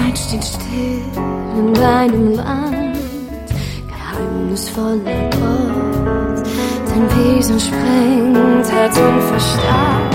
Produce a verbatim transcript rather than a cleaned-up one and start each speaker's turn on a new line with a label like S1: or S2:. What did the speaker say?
S1: Zeit steht still in deinem Land, geheimnisvoller Gott. Dein Wesen sprengt Herz und Verstand.